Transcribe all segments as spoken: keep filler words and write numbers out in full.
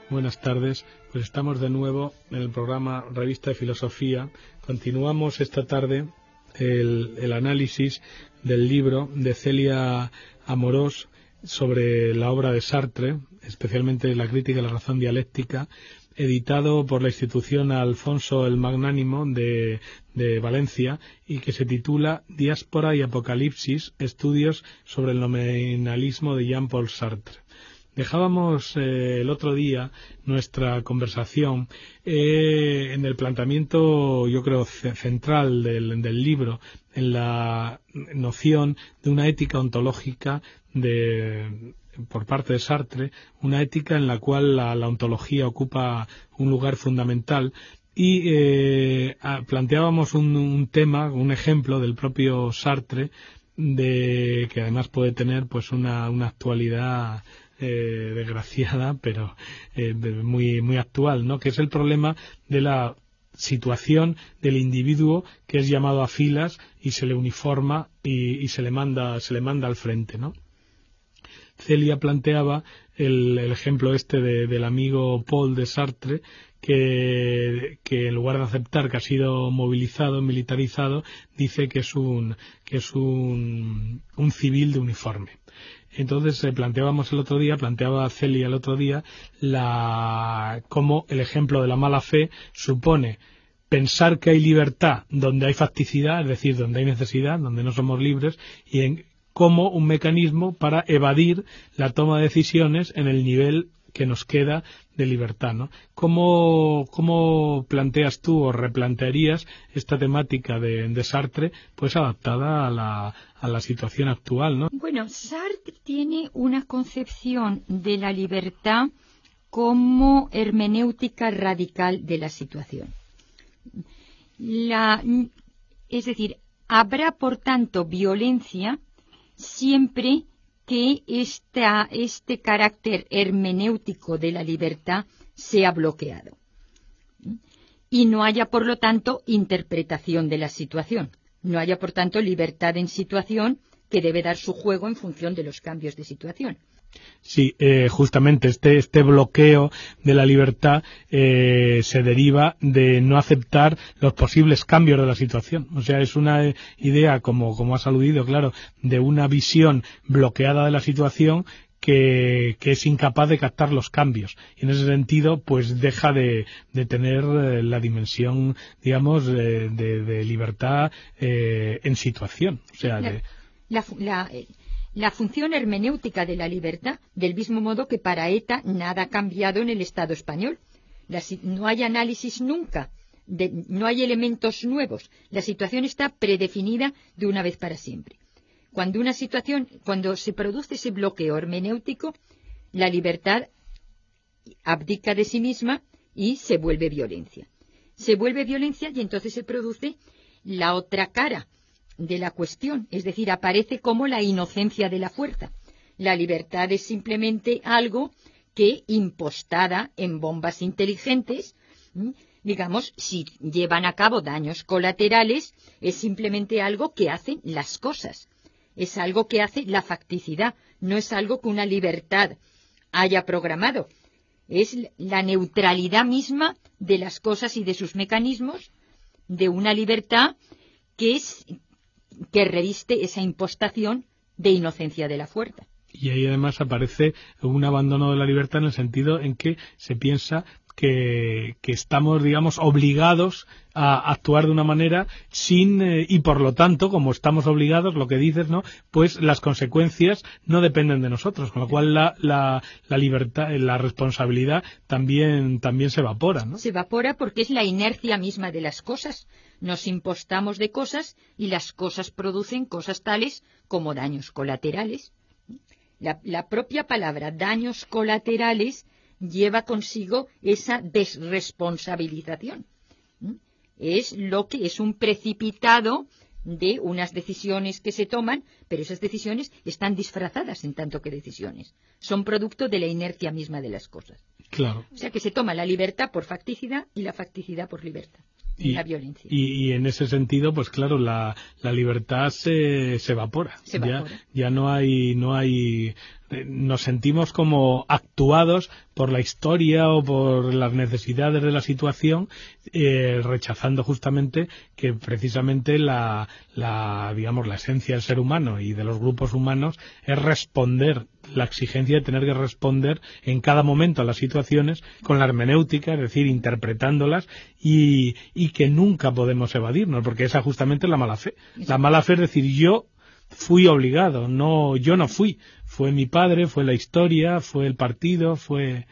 Buenas tardes. Pues estamos de nuevo en el programa Revista de Filosofía. Continuamos esta tarde el, el análisis del libro de Celia Amorós sobre la obra de Sartre, especialmente la crítica de la razón dialéctica, editado por la institución Alfonso el Magnánimo de, de Valencia, y que se titula Diáspora y Apocalipsis, estudios sobre el nominalismo de Jean-Paul Sartre. Dejábamos eh, el otro día nuestra conversación eh, en el planteamiento, yo creo, central del, del libro, en la noción de una ética ontológica de, por parte de Sartre, una ética en la cual la, la ontología ocupa un lugar fundamental. Y eh, planteábamos un, un tema, un ejemplo del propio Sartre, de que además puede tener pues una, una actualidad Eh, desgraciada, pero eh, muy muy actual, ¿no? Que es el problema de la situación del individuo que es llamado a filas y se le uniforma y, y se le manda se le manda al frente, ¿no? Celia planteaba el, el ejemplo este de, del amigo Paul de Sartre, que, que en lugar de aceptar que ha sido movilizado, militarizado, dice que es un que es un, un civil de uniforme. Entonces eh, planteábamos el otro día, planteaba Celia el otro día, la cómo el ejemplo de la mala fe supone pensar que hay libertad donde hay facticidad, es decir, donde hay necesidad, donde no somos libres, y en como un mecanismo para evadir la toma de decisiones en el nivel que nos queda de libertad, ¿no? ¿Cómo, cómo planteas tú o replantearías esta temática de, de Sartre, pues adaptada a la, a la situación actual, ¿no? Bueno, Sartre tiene una concepción de la libertad como hermenéutica radical de la situación. La, es decir, habrá por tanto violencia siempre que esta, este carácter hermenéutico de la libertad sea bloqueado y no haya, por lo tanto, interpretación de la situación. No haya, por tanto, libertad en situación que debe dar su juego en función de los cambios de situación. Sí, eh, justamente este, este bloqueo de la libertad eh, se deriva de no aceptar los posibles cambios de la situación. O sea, es una idea, como, como has aludido, claro, de una visión bloqueada de la situación que, que es incapaz de captar los cambios. Y en ese sentido, pues deja de, de tener eh, la dimensión, digamos, de, de, de libertad eh, en situación. O sea, la, de... la, la, eh... La función hermenéutica de la libertad, del mismo modo que para ETA nada ha cambiado en el Estado español. La, no hay análisis nunca, de, no hay elementos nuevos. La situación está predefinida de una vez para siempre. Cuando una situación, cuando se produce ese bloqueo hermenéutico, la libertad abdica de sí misma y se vuelve violencia. Se vuelve violencia y entonces se produce la otra cara de la cuestión, es decir, aparece como la inocencia de la fuerza. La libertad es simplemente algo que, impostada en bombas inteligentes, digamos, si llevan a cabo daños colaterales, es simplemente algo que hacen las cosas, es algo que hace la facticidad, no es algo que una libertad haya programado, es la neutralidad misma de las cosas y de sus mecanismos, de una libertad que es que reviste esa impostación de inocencia de la fuerza. Y ahí además aparece un abandono de la libertad en el sentido en que se piensa que, que estamos, digamos, obligados a actuar de una manera sin, eh, y por lo tanto, como estamos obligados, lo que dices, ¿no? Pues las consecuencias no dependen de nosotros, con lo cual la, la, la libertad, la responsabilidad también, también se evapora, ¿no? Se evapora porque es la inercia misma de las cosas. Nos impostamos de cosas y las cosas producen cosas tales como daños colaterales. La, la propia palabra daños colaterales lleva consigo esa desresponsabilización. Es lo que es un precipitado de unas decisiones que se toman, pero esas decisiones están disfrazadas en tanto que decisiones. Son producto de la inercia misma de las cosas. Claro. O sea que se toma la libertad por facticidad y la facticidad por libertad. Y, la violencia. Y, y en ese sentido, pues claro, la, la libertad se, se evapora. Se evapora. Ya, ya no hay, no hay, eh, nos sentimos como actuados por la historia o por las necesidades de la situación, eh, rechazando justamente que precisamente la, la, digamos, la esencia del ser humano y de los grupos humanos es responder, la exigencia de tener que responder en cada momento a las situaciones con la hermenéutica, es decir, interpretándolas, y, y que nunca podemos evadirnos, porque esa justamente es la mala fe. La mala fe es decir, yo fui obligado, no, yo no fui, fue mi padre, fue la historia, fue el partido, fue,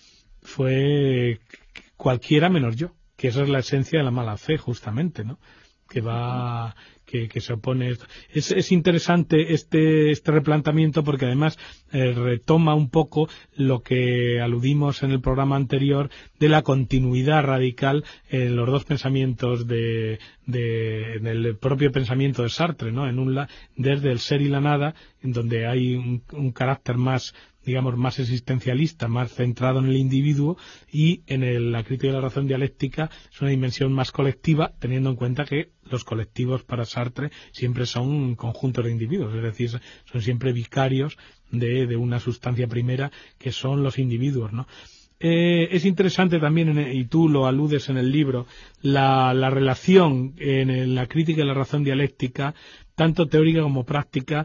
fue cualquiera menos yo, que esa es la esencia de la mala fe justamente, ¿no? Que va, que, que se opone. Es, es interesante este, este replanteamiento porque además eh, retoma un poco lo que aludimos en el programa anterior de la continuidad radical en los dos pensamientos de, de en el propio pensamiento de Sartre, ¿no? En un la, desde el ser y la nada, en donde hay un, un carácter más, digamos, más existencialista, más centrado en el individuo, y en el, la crítica de la razón dialéctica es una dimensión más colectiva, teniendo en cuenta que los colectivos para Sartre siempre son conjuntos de individuos, es decir, son siempre vicarios de, de una sustancia primera que son los individuos, ¿no? Eh, es interesante también, en, y tú lo aludes en el libro, la, la relación en, en la crítica de la razón dialéctica, tanto teórica como práctica,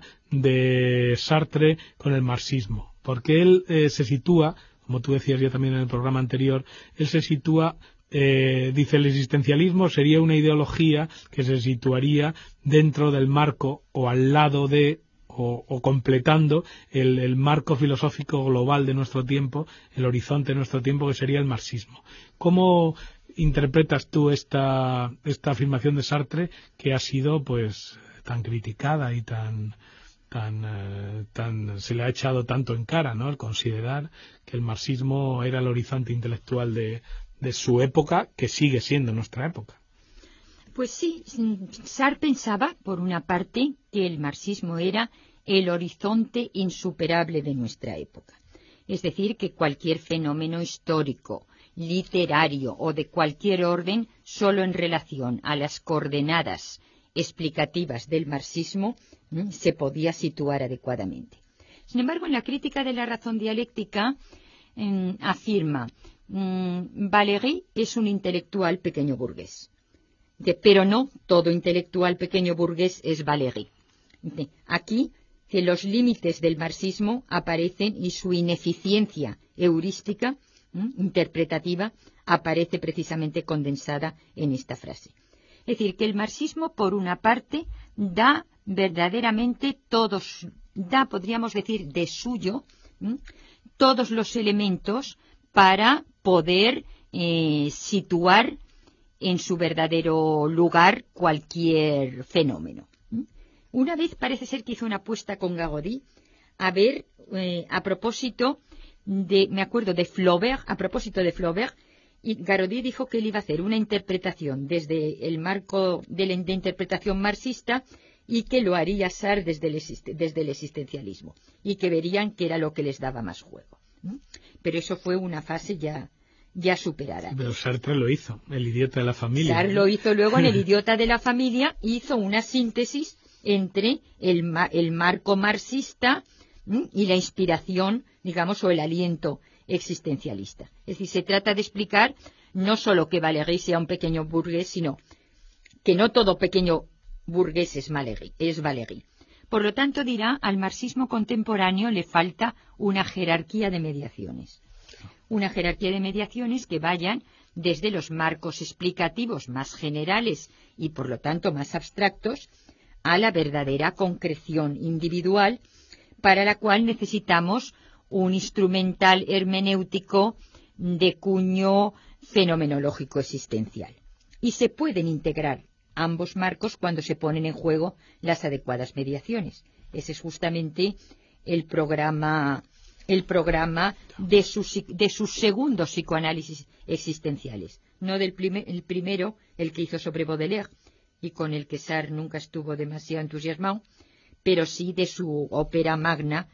de Sartre con el marxismo. Porque él eh, se sitúa, como tú decías ya también en el programa anterior, él se sitúa, eh, dice, el existencialismo sería una ideología que se situaría dentro del marco o al lado de, o, o completando el, el marco filosófico global de nuestro tiempo, el horizonte de nuestro tiempo, que sería el marxismo. ¿Cómo interpretas tú esta, esta afirmación de Sartre, que ha sido pues tan criticada y tan... Tan, eh, tan se le ha echado tanto en cara, ¿no? El considerar que el marxismo era el horizonte intelectual de, de su época, que sigue siendo nuestra época? Pues sí, Sartre pensaba, por una parte, que el marxismo era el horizonte insuperable de nuestra época. Es decir, que cualquier fenómeno histórico, literario o de cualquier orden, solo en relación a las coordenadas explicativas del marxismo, ¿m? se podía situar adecuadamente. Sin embargo, en la crítica de la razón dialéctica eh, afirma, mmm, Valéry es un intelectual pequeño burgués, de, pero no todo intelectual pequeño burgués es Valéry. De, aquí que los límites del marxismo aparecen y su ineficiencia heurística, ¿m? interpretativa, aparece precisamente condensada en esta frase. Es decir, que el marxismo, por una parte, da verdaderamente todos, da, podríamos decir, de suyo, ¿m? todos los elementos para poder eh, situar en su verdadero lugar cualquier fenómeno. ¿m? Una vez parece ser que hizo una apuesta con Gaudí a ver, eh, a propósito de, me acuerdo de Flaubert, a propósito de Flaubert, y Gaudí dijo que él iba a hacer una interpretación desde el marco de la de interpretación marxista y que lo haría Sartre desde el, desde el existencialismo y que verían que era lo que les daba más juego. ¿Mm? Pero eso fue una fase ya, ya superada. Sí, pero Sartre lo hizo, el idiota de la familia. Sartre lo hizo luego en el idiota de la familia, hizo una síntesis entre el, el marco marxista ¿m? y la inspiración, digamos, o el aliento existencialista. Es decir, se trata de explicar no solo que Valéry sea un pequeño burgués, sino que no todo pequeño burgués es Valéry, es Valéry. Por lo tanto, dirá, al marxismo contemporáneo le falta una jerarquía de mediaciones. Una jerarquía de mediaciones que vayan desde los marcos explicativos más generales y, por lo tanto, más abstractos, a la verdadera concreción individual, para la cual necesitamos un instrumental hermenéutico de cuño fenomenológico existencial. Y se pueden integrar ambos marcos cuando se ponen en juego las adecuadas mediaciones. Ese es justamente el programa, el programa de sus, de sus segundos psicoanálisis existenciales. No del primer, el primero, el que hizo sobre Baudelaire, y con el que Sartre nunca estuvo demasiado entusiasmado, pero sí de su ópera magna,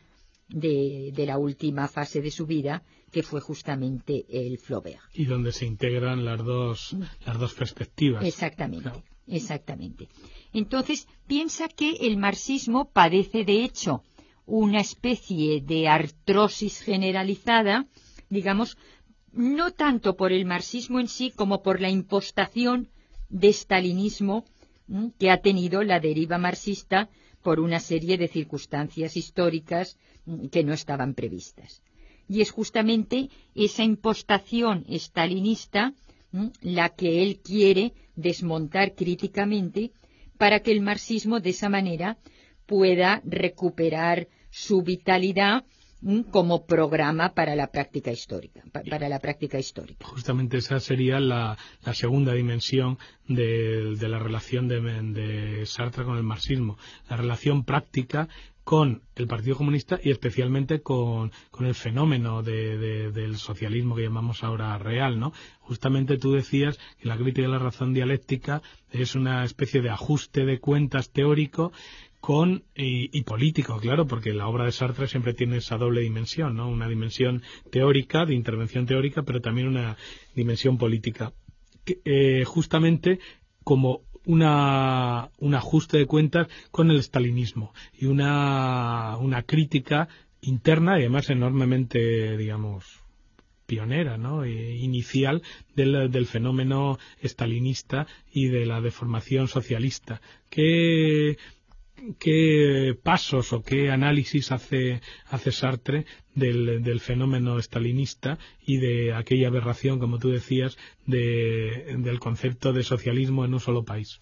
De, de la última fase de su vida, que fue justamente el Flaubert. Y donde se integran las dos, las dos perspectivas. Exactamente, claro. exactamente. Entonces, piensa que el marxismo padece, de hecho, una especie de artrosis generalizada, digamos, no tanto por el marxismo en sí como por la impostación de estalinismo ¿m? que ha tenido la deriva marxista por una serie de circunstancias históricas ¿m? que no estaban previstas. Y es justamente esa impostación estalinista ¿m? la que él quiere desmontar críticamente para que el marxismo de esa manera pueda recuperar su vitalidad como programa para la práctica histórica, para la práctica histórica. Justamente esa sería la, la segunda dimensión de, de la relación de, de Sartre con el marxismo, la relación práctica con el Partido Comunista y especialmente con, con el fenómeno de, de, del socialismo que llamamos ahora real, ¿no? Justamente tú decías que la crítica de la razón dialéctica es una especie de ajuste de cuentas teórico con y, y político, claro, porque la obra de Sartre siempre tiene esa doble dimensión, ¿no? Una dimensión teórica, de intervención teórica, pero también una dimensión política. Que, eh, justamente como una un ajuste de cuentas con el estalinismo y una una crítica interna y además enormemente, digamos, pionera, ¿no? E inicial del, del fenómeno estalinista y de la deformación socialista. ¿Qué, qué pasos o qué análisis hace, hace Sartre del, del fenómeno estalinista y de aquella aberración, como tú decías, de, del concepto de socialismo en un solo país?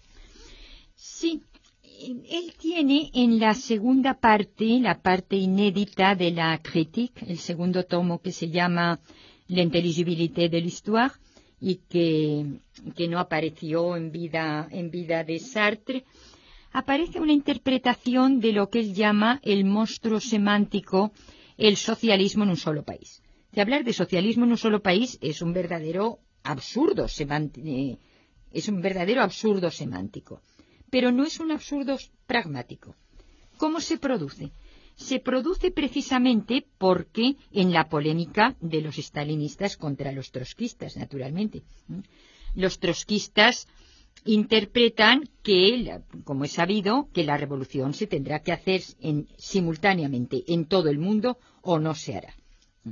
Sí, él tiene en la segunda parte, la parte inédita de la Critique, el segundo tomo que se llama L'intelligibilité de l'histoire y que, que no apareció en vida, en vida de Sartre, aparece una interpretación de lo que él llama el monstruo semántico, el socialismo en un solo país. De hablar de socialismo en un solo país es un verdadero absurdo semántico, es un verdadero absurdo semántico, pero no es un absurdo pragmático. ¿Cómo se produce? Se produce precisamente porque en la polémica de los estalinistas contra los trotskistas, naturalmente. Los trotskistas interpretan que, como es sabido, que la revolución se tendrá que hacer en, simultáneamente en todo el mundo o no se hará.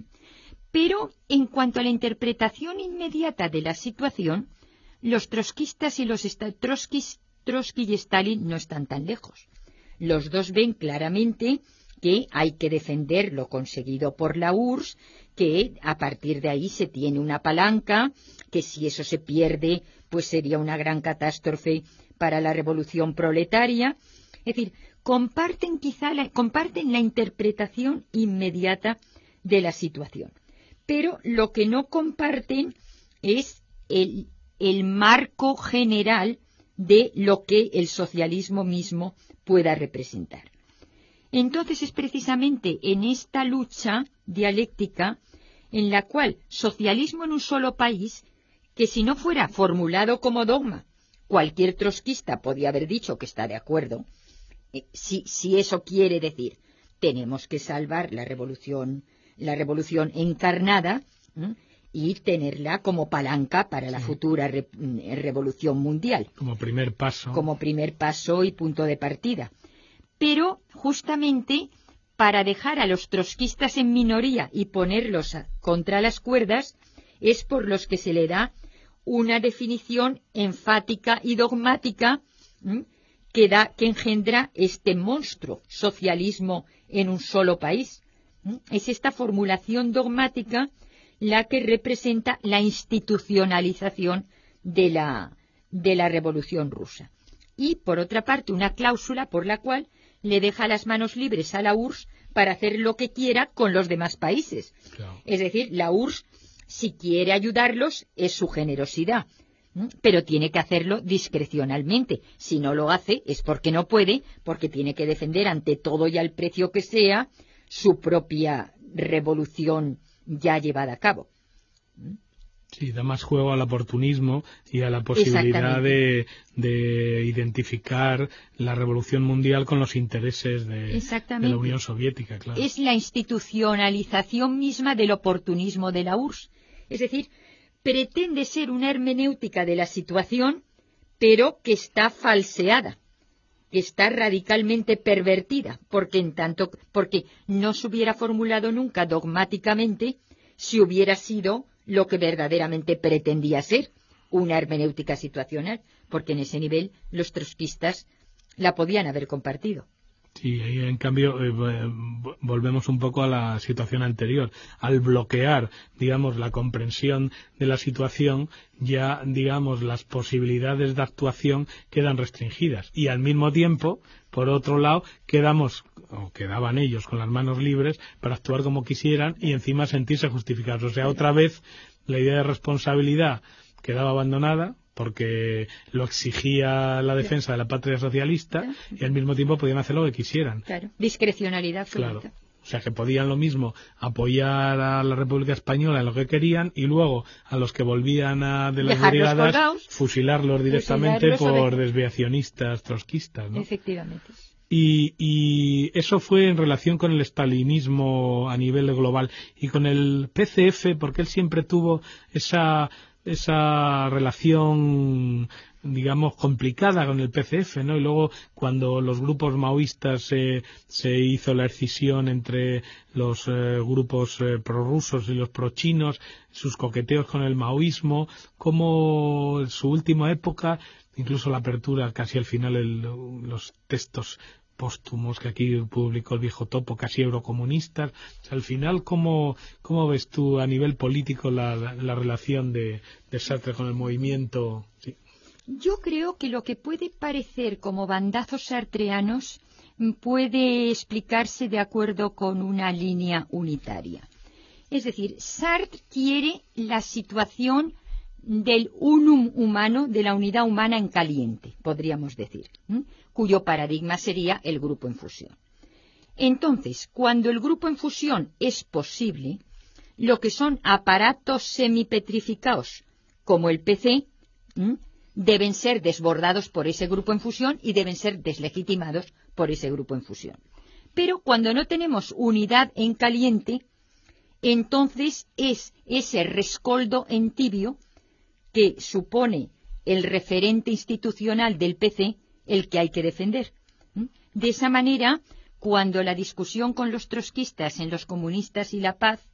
Pero en cuanto a la interpretación inmediata de la situación, los trotskistas y los Trotsky, Trotsky y Stalin no están tan lejos. Los dos ven claramente que hay que defender lo conseguido por la U R S S, que a partir de ahí se tiene una palanca, que si eso se pierde, pues sería una gran catástrofe para la revolución proletaria. Es decir, comparten quizá la, comparten la interpretación inmediata de la situación. Pero lo que no comparten es el, el marco general de lo que el socialismo mismo pueda representar. Entonces es precisamente en esta lucha dialéctica en la cual socialismo en un solo país, que si no fuera formulado como dogma, cualquier trotskista podía haber dicho que está de acuerdo, eh, si, si eso quiere decir tenemos que salvar la revolución, la revolución encarnada ¿eh? y tenerla como palanca para la sí. futura re, revolución mundial. Como primer paso. Como primer paso y punto de partida. Pero justamente para dejar a los trotskistas en minoría y ponerlos a, contra las cuerdas es por los que se le da una definición enfática y dogmática ¿m? que da que engendra este monstruo socialismo en un solo país. ¿m? Es esta formulación dogmática la que representa la institucionalización de la, de la Revolución Rusa. Y, por otra parte, una cláusula por la cual le deja las manos libres a la U R S S para hacer lo que quiera con los demás países. Claro. Es decir, la U R S S, si quiere ayudarlos, es su generosidad, ¿m? pero tiene que hacerlo discrecionalmente. Si no lo hace, es porque no puede, porque tiene que defender ante todo y al precio que sea su propia revolución ya llevada a cabo. ¿m? Sí, da más juego al oportunismo y a la posibilidad de, de identificar la revolución mundial con los intereses de, de la Unión Soviética. Claro. Es la institucionalización misma del oportunismo de la U R S S. Es decir, pretende ser una hermenéutica de la situación, pero que está falseada. está radicalmente pervertida, porque en tanto, porque no se hubiera formulado nunca dogmáticamente si hubiera sido lo que verdaderamente pretendía ser, una hermenéutica situacional, porque en ese nivel los trotskistas la podían haber compartido. Sí, ahí en cambio eh, volvemos un poco a la situación anterior. Al bloquear, digamos, la comprensión de la situación, ya, digamos, las posibilidades de actuación quedan restringidas. Y al mismo tiempo, por otro lado, quedamos, o quedaban ellos con las manos libres para actuar como quisieran y encima sentirse justificados. O sea, otra vez la idea de responsabilidad quedaba abandonada, porque lo exigía la defensa de la patria socialista y al mismo tiempo podían hacer lo que quisieran. Claro, discrecionalidad absoluta. Claro. O sea, que podían lo mismo apoyar a la República Española en lo que querían y luego a los que volvían a, de las brigadas fusilarlos directamente fusilarlos por de... desviacionistas trotskistas, ¿no? Efectivamente. Y, y eso fue en relación con el estalinismo a nivel global y con el P C F, porque él siempre tuvo esa... esa relación, digamos, complicada con el P C F, ¿no? Y luego, cuando los grupos maoístas eh, se hizo la escisión entre los eh, grupos eh, prorrusos y los prochinos, sus coqueteos con el maoísmo, como en su última época, incluso la apertura, casi al final, el, los textos póstumos que aquí publicó el viejo topo, casi eurocomunistas. O sea, al final, ¿cómo, cómo ves tú a nivel político la, la, la relación de, de Sartre con el movimiento? Sí. Yo creo que lo que puede parecer como bandazos sartreanos puede explicarse de acuerdo con una línea unitaria. Es decir, Sartre quiere la situación del unum humano, de la unidad humana en caliente, podríamos decir, ¿eh? Cuyo paradigma sería el grupo en fusión. Entonces, cuando el grupo en fusión es posible, lo que son aparatos semipetrificados, como el P C, ¿eh? deben ser desbordados por ese grupo en fusión y deben ser deslegitimados por ese grupo en fusión. Pero cuando no tenemos unidad en caliente, entonces es ese rescoldo en tibio que supone el referente institucional del P C el que hay que defender. De esa manera, cuando la discusión con los trotskistas en Los comunistas y la paz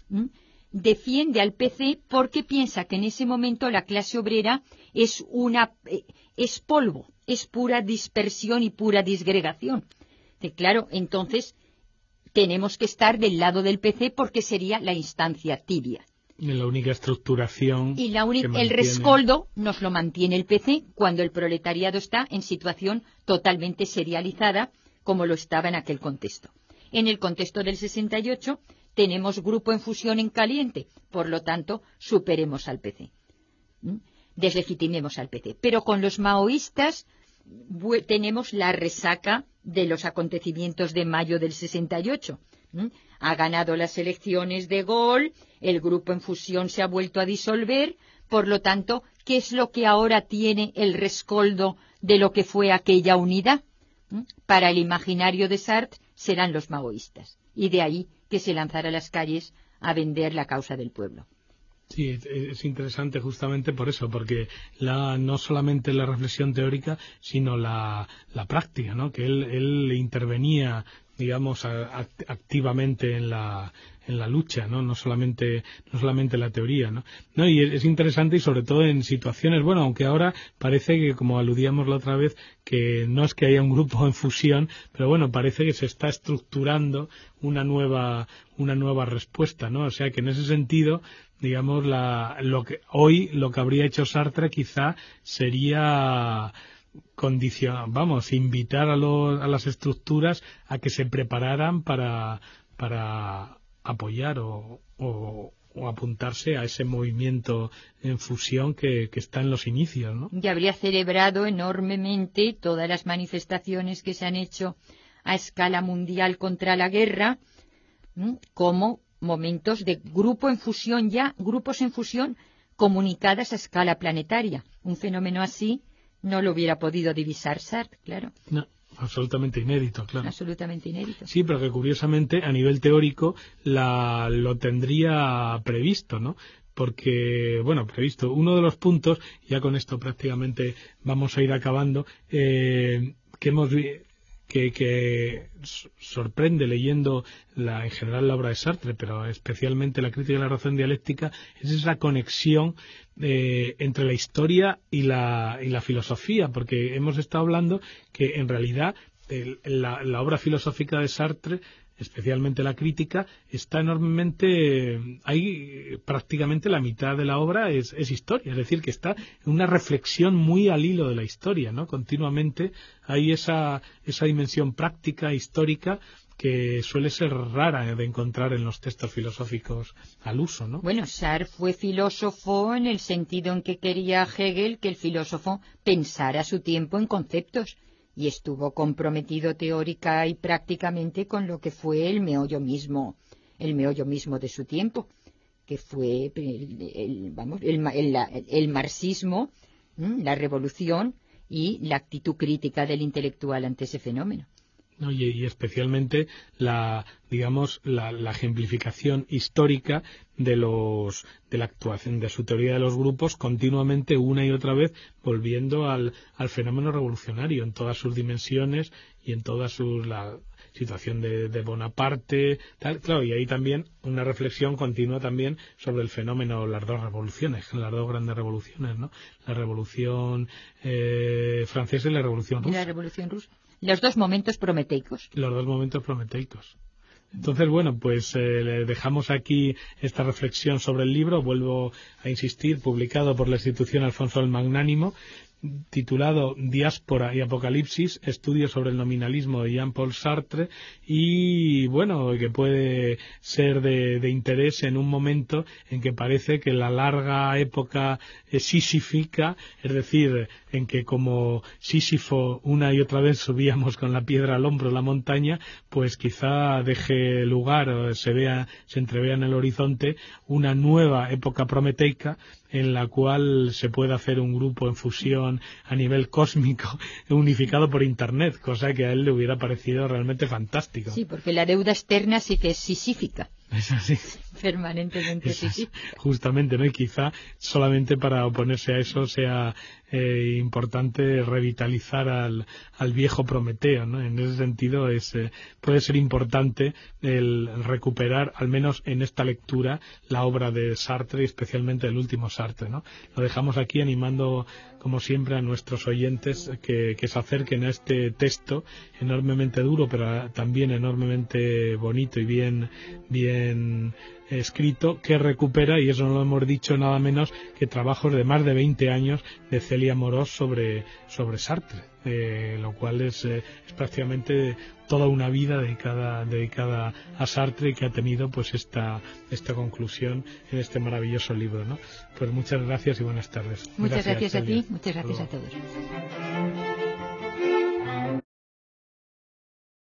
defiende al P C porque piensa que en ese momento la clase obrera es una es polvo, es pura dispersión y pura disgregación. De, claro, entonces tenemos que estar del lado del P C porque sería la instancia tibia. La única estructuración. Y la uni- el rescoldo nos lo mantiene el P C cuando el proletariado está en situación totalmente serializada, como lo estaba en aquel contexto. En el contexto del sesenta y ocho tenemos grupo en fusión en caliente, por lo tanto, superemos al P C. ¿Mm? Deslegitimemos al P C. Pero con los maoístas tenemos la resaca de los acontecimientos de mayo del sesenta y ocho. ¿Mm? Ha ganado las elecciones de Gaulle, el grupo en fusión se ha vuelto a disolver, por lo tanto, ¿qué es lo que ahora tiene el rescoldo de lo que fue aquella unidad? ¿Mm? Para el imaginario de Sartre serán los maoístas, y de ahí que se lanzara a las calles a vender la causa del pueblo. Sí, es interesante justamente por eso, porque la, no solamente la reflexión teórica, sino la, la práctica, ¿no? Que él, él intervenía, digamos, a, activamente en la, en la lucha, ¿no? No solamente, no solamente la teoría, ¿no? No, y es interesante y sobre todo en situaciones, bueno, aunque ahora parece que, como aludíamos la otra vez, que no es que haya un grupo en fusión, pero bueno, parece que se está estructurando una nueva, una nueva respuesta, ¿no? O sea que en ese sentido, digamos, la, lo que, hoy lo que habría hecho Sartre quizá sería condición, vamos, invitar a, los, a las estructuras a que se prepararan para, para apoyar o, o, o apuntarse a ese movimiento en fusión que, que está en los inicios, ¿no? Y habría celebrado enormemente todas las manifestaciones que se han hecho a escala mundial contra la guerra, ¿m? como momentos de grupo en fusión ya, grupos en fusión comunicadas a escala planetaria. Un fenómeno así no lo hubiera podido divisar Sartre, claro. No, absolutamente inédito, claro. Absolutamente inédito. Sí, pero que curiosamente a nivel teórico la, lo tendría previsto, ¿no? Porque, bueno, previsto, uno de los puntos, ya con esto prácticamente vamos a ir acabando, eh, que hemos que, que sorprende leyendo la, en general la obra de Sartre, pero especialmente la crítica de la razón dialéctica, es esa conexión eh, entre la historia y la, y la filosofía, porque hemos estado hablando que en realidad el, la, la obra filosófica de Sartre, especialmente la crítica, está enormemente, hay prácticamente la mitad de la obra es, es historia, es decir, que está en una reflexión muy al hilo de la historia, ¿no? Continuamente hay esa, esa dimensión práctica, histórica, que suele ser rara de encontrar en los textos filosóficos al uso, ¿no? Bueno, Sartre fue filósofo en el sentido en que quería Hegel que el filósofo pensara a su tiempo en conceptos, y estuvo comprometido teórica y prácticamente con lo que fue el meollo mismo, el meollo mismo de su tiempo, que fue el, el, vamos, el, el, el marxismo, la revolución y la actitud crítica del intelectual ante ese fenómeno. ¿no? Y, y especialmente la, digamos, la, la ejemplificación histórica de los de la actuación de su teoría de los grupos, continuamente una y otra vez volviendo al, al fenómeno revolucionario en todas sus dimensiones y en toda su la situación de, de Bonaparte, tal, claro, y ahí también una reflexión continua también sobre el fenómeno, las dos revoluciones, las dos grandes revoluciones, ¿no? La revolución eh, francesa y la revolución rusa. Y la revolución rusa. Los dos momentos prometeicos. Los dos momentos prometeicos. Entonces, bueno, pues eh, le dejamos aquí esta reflexión sobre el libro. Vuelvo a insistir, publicado por la institución Alfonso el Magnánimo, titulado Diáspora y Apocalipsis, estudios sobre el nominalismo de Jean-Paul Sartre, y bueno, que puede ser de, de interés en un momento en que parece que la larga época sísífica, es decir, en que como Sísifo una y otra vez subíamos con la piedra al hombro la montaña, pues quizá deje lugar o se vea, se entrevea en el horizonte una nueva época prometeica en la cual se puede hacer un grupo en fusión a nivel cósmico unificado por Internet, cosa que a él le hubiera parecido realmente fantástico. Sí, porque la deuda externa sí que es sisífica. Es así. Permanentemente sisífica. Justamente, ¿no? Y quizá solamente para oponerse a eso sea eh, importante revitalizar al, al viejo Prometeo, ¿no? En ese sentido es eh, puede ser importante el recuperar, al menos en esta lectura, la obra de Sartre y especialmente el último Sartre, ¿no? Lo dejamos aquí animando, como siempre, a nuestros oyentes que, que se acerquen a este texto enormemente duro, pero también enormemente bonito y bien, bien escrito, que recupera, y eso no lo hemos dicho nada menos que trabajos de más de veinte años de Celia Amorós sobre, sobre Sartre, eh, lo cual es, eh, es prácticamente toda una vida dedicada, dedicada a Sartre, y que ha tenido pues esta, esta conclusión en este maravilloso libro, ¿no? Pues muchas gracias y buenas tardes. Muchas gracias, gracias a Celia. ti, muchas gracias a todos.